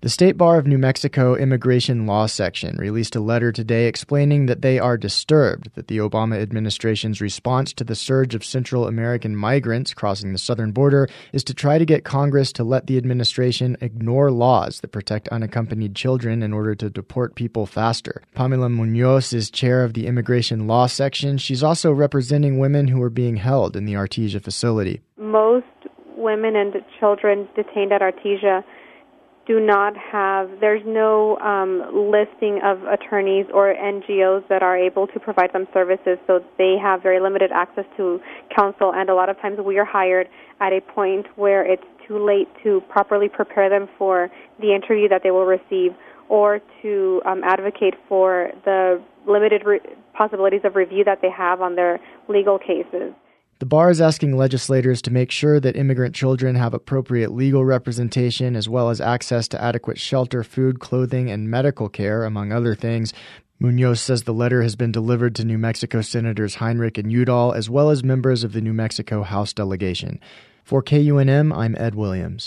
The State Bar of New Mexico Immigration Law Section released a letter today explaining that they are disturbed that the Obama administration's response to the surge of Central American migrants crossing the southern border is to try to get Congress to let the administration ignore laws that protect unaccompanied children in order to deport people faster. Pamela Munoz is chair of the Immigration Law Section. She's also representing women who are being held in the Artesia facility. Most women and children detained at Artesia there's no listing of attorneys or NGOs that are able to provide them services, so they have very limited access to counsel, and a lot of times we are hired at a point where it's too late to properly prepare them for the interview that they will receive or to advocate for the limited possibilities of review that they have on their legal cases. The bar is asking legislators to make sure that immigrant children have appropriate legal representation as well as access to adequate shelter, food, clothing, and medical care, among other things. Munoz says the letter has been delivered to New Mexico Senators Heinrich and Udall, as well as members of the New Mexico House delegation. For KUNM, I'm Ed Williams.